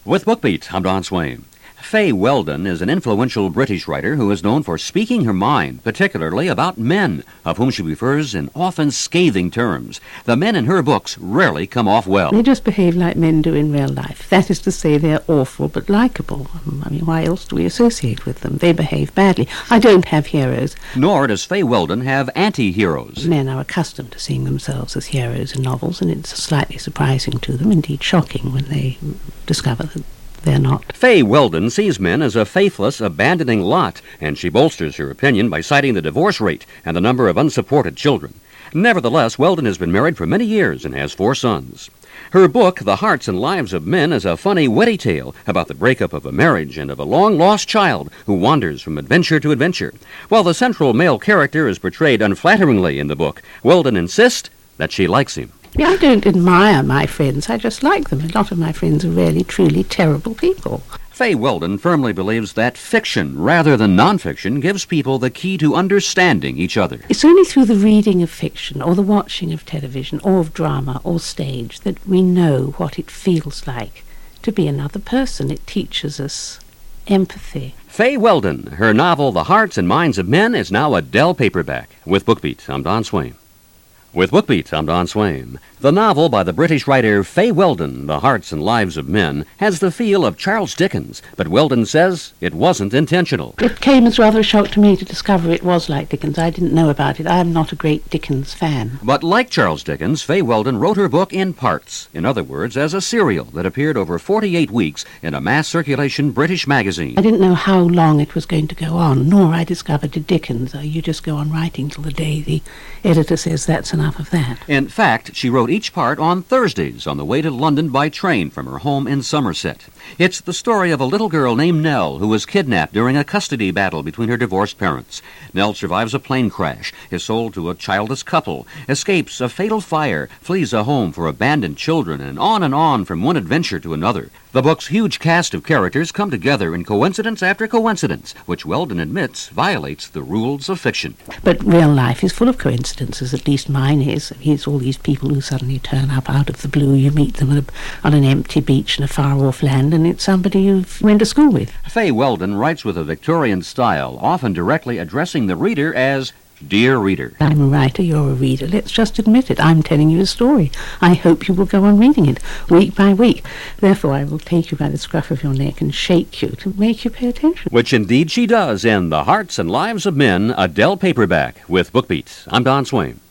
With BookBeat, I'm Don Swain. Fay Weldon is an influential British writer who is known for speaking her mind, particularly about men, of whom she refers in often scathing terms. The men in her books rarely come off well. They just behave like men do in real life. That is to say, they're awful but likeable. I mean, why else do we associate with them? They behave badly. I don't have heroes. Nor does Fay Weldon have anti-heroes. Men are accustomed to seeing themselves as heroes in novels, and it's slightly surprising to them, indeed shocking, when they discover that they're not. Fay Weldon sees men as a faithless, abandoning lot, and she bolsters her opinion by citing the divorce rate and the number of unsupported children. Nevertheless, Weldon has been married for many years and has 4 sons. Her book, The Hearts and Lives of Men, is a funny, witty tale about the breakup of a marriage and of a long-lost child who wanders from adventure to adventure. While the central male character is portrayed unflatteringly in the book, Weldon insists that she likes him. I don't admire my friends, I just like them. A lot of my friends are really, truly terrible people. Fay Weldon firmly believes that fiction, rather than nonfiction, gives people the key to understanding each other. It's only through the reading of fiction, or the watching of television, or of drama, or stage, that we know what it feels like to be another person. It teaches us empathy. Fay Weldon, her novel The Hearts and Minds of Men, is now a Dell paperback. With BookBeat, I'm Don Swain. With BookBeat, I'm Don Swain. The novel by the British writer Fay Weldon, The Hearts and Lives of Men, has the feel of Charles Dickens, but Weldon says it wasn't intentional. It came as rather a shock to me to discover it was like Dickens. I didn't know about it. I am not a great Dickens fan. But like Charles Dickens, Fay Weldon wrote her book in parts. In other words, as a serial that appeared over 48 weeks in a mass circulation British magazine. I didn't know how long it was going to go on, nor I discovered to Dickens. You just go on writing till the day the editor says that's enough of that. In fact, she wrote each part on Thursdays on the way to London by train from her home in Somerset. It's the story of a little girl named Nell who was kidnapped during a custody battle between her divorced parents. Nell survives a plane crash, is sold to a childless couple, escapes a fatal fire, flees a home for abandoned children, and on from one adventure to another. The book's huge cast of characters come together in coincidence after coincidence, which Weldon admits violates the rules of fiction. But real life is full of coincidences, at least mine is. It's all these people who suddenly turn up out of the blue. You meet them on an empty beach in a far-off land, and it's somebody you went to school with. Fay Weldon writes with a Victorian style, often directly addressing the reader as Dear Reader. I'm a writer, you're a reader. Let's just admit it. I'm telling you a story. I hope you will go on reading it, week by week. Therefore, I will take you by the scruff of your neck and shake you to make you pay attention. Which indeed she does in The Hearts and Lives of Men, a Dell paperback. With BookBeat, I'm Don Swain.